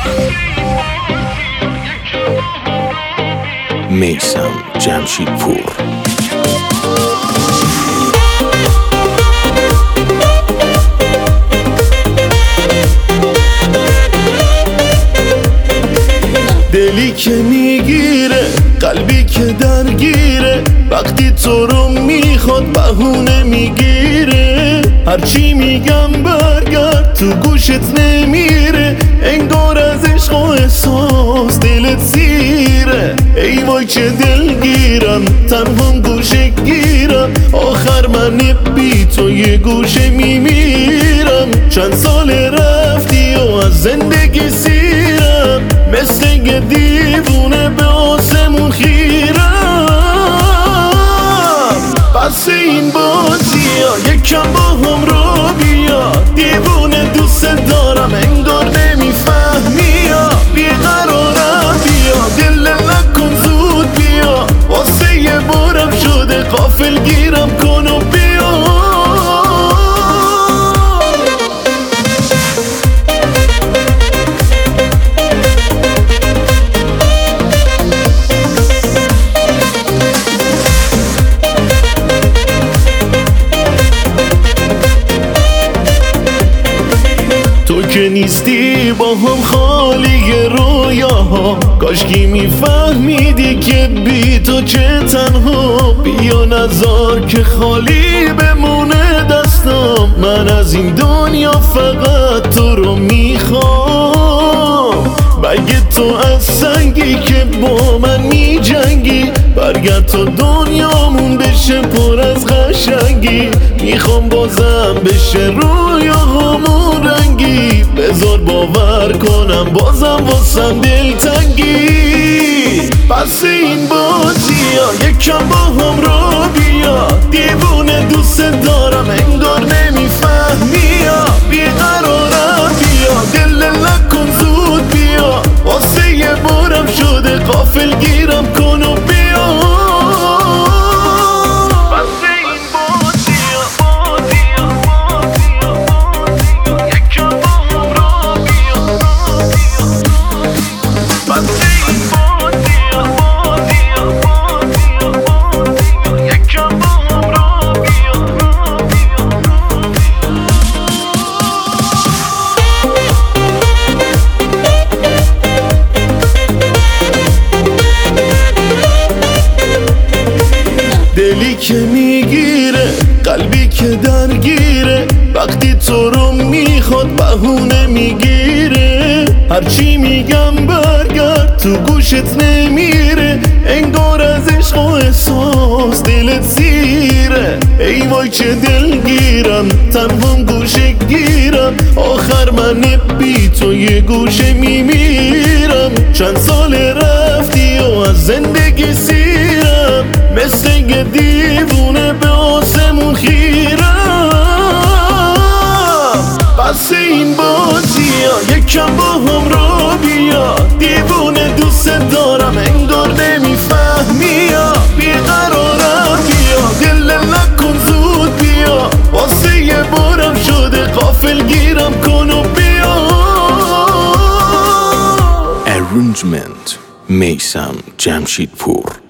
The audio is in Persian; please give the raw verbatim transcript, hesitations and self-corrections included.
میثم جمشیدپور. دلی که میگیره، قلبی که درگیره، وقتی تو رو میخواد بهونه میگیره. هرچی میگم برگرد تو گوشت نمیره، انگار از عشق و احساس دلت سیره. ای وای چه دلگیرم، تنهام گوشه گیرم، آخر من بی تو یه گوشه میمیرم. چند سال رفتی و از زندگی سیرم، مثل یه دیوونه به آسمون خیرم. پس این بازی ها یکم با هم رو بیا، دیوونه دوست دارم انگار نمیفهمی یا بیقرارم. بیا دل نکن زود بیا، واسه یه بارم شده غافل گیرم کن و بیا. تو که نیستی با هم خالی رویاها، کاشکی میفهمیدی که بی تو چه تنها. بیا نذار که خالی بمونه دستم، من از این دنیا فقط تو رو میخوام. مگه تو از سنگی که با من میجنگی، برگرد تا دنیامون بشه پر از قشنگی. میخوام بازم بشه رویاهامون رنگی، بذار باور کنم بازم واسم دلتنگی. پس این بازی ها یکم با هم رو بیا، دیوونه دوست دارم انگار نمیفهمی یا بیقرارم. بیا دل نکن زود بیا، واسه یه بارم شده غافل گیرم کن و بیا. دلی که میگیره، قلبی که درگیره، وقتی تو رو میخواد بهونه میگیره. هرچی میگم برگرد تو گوشت نمیره، انگار از عشق و احساس دلت سیره. ای وای چه دلگیرم، تنهام گوشه گیرم، آخر من بی تو یه گوشه میمیرم. چند سال رفتی و از زندگی سیرم، مثل یه دیوونه به آسمون خیرم. پس این بازی ها یکم با هم رو بیا، دیوونه دوست دارم انگار نمیفهمی یا بیقرارم. بیا دل نکن زود بیا، واسه یه بارم شده غافل گیرم کن و بیا. Arrangement میثم جمشیدپور.